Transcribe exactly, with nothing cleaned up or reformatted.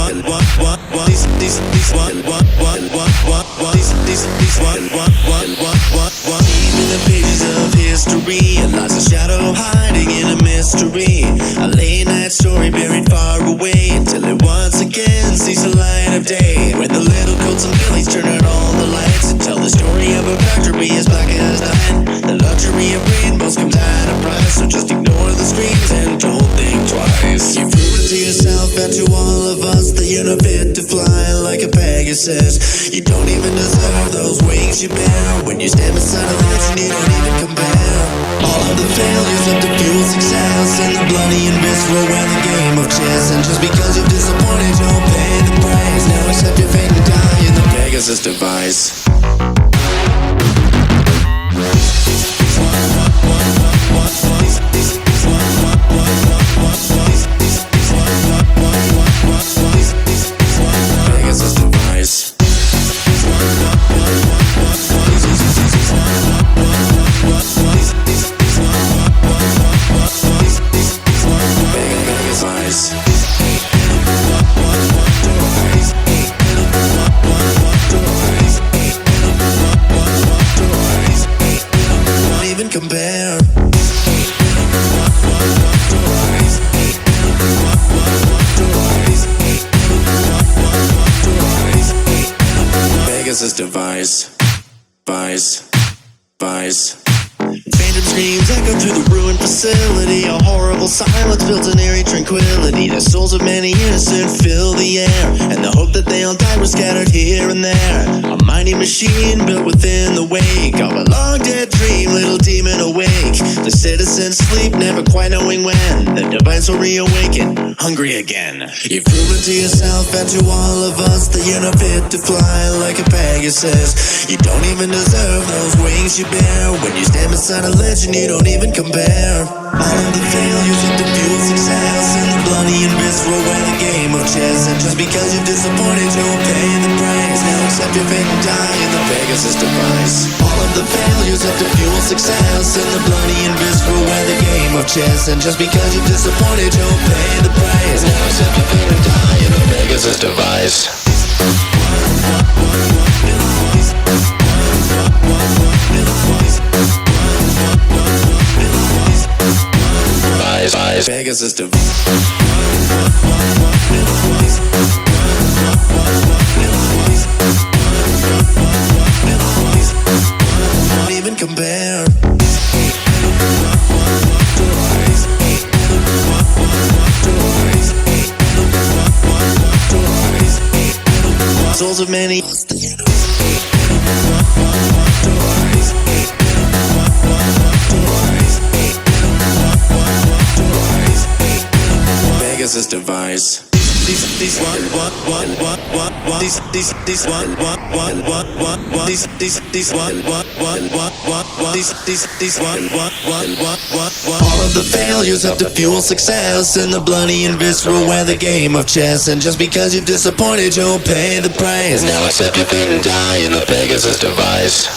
what what what what these these these what what what what what what these these these what what what what what what deep in the pages of history lies a shadow hiding in a mystery, a late night story buried far away until it once again sees the light of day, when the little goats and billies turn out all the lights and tell the story of a factory as black as night. The luxury of rainbows comes at a price, so just ignore the screams and don't think twice. You've proven to yourself and to all of us that you're not fit to fly like a Pegasus. You don't even deserve those wings you bear. When you stand beside a legend, you don't even compare. All of the failures of the fuel success and the bloody and visceral where the game of chess. And just because you're disappointed, you'll pay the price. Now accept your fate and die in the Pegasus device. Compare. Pegasus device, vice, vice. Phantom screams echo through the ruined facility. A horrible silence builds an eerie tranquility. The souls of many innocent fill the air, and the hope that they'll die was scattered here and there. A mighty machine built within the wake of a long dead dream, little demon awake. The citizens sleep, never quite knowing when the device will reawaken, hungry again. You've proven to yourself and to all of us that you're not fit to fly like a Pegasus. You don't even deserve those wings you bear. When you stand beside a legend, you don't even compare. All of the failures of the fuel success and the bloody and visceral where the game of chess. And just because you're disappointed, you'll pay the price. Now accept your fate and die in the Pegasus device. All of the failures of the fuel success and the bloody and visceral where the game of chess. And just because you're disappointed, you'll pay the price. Now accept your fate and die in the Pegasus device. Pegasus device. Don't even compare. Souls of many. Pegasus device. These these what what what what what what these these these what what what what what what these these these what what what what what what these these these what what what what what what. All of the failures of the fuel success and the bloody and visceral where the game of chess. And just because you're disappointed, you'll pay the price. Now accept your fate and die in the Pegasus device.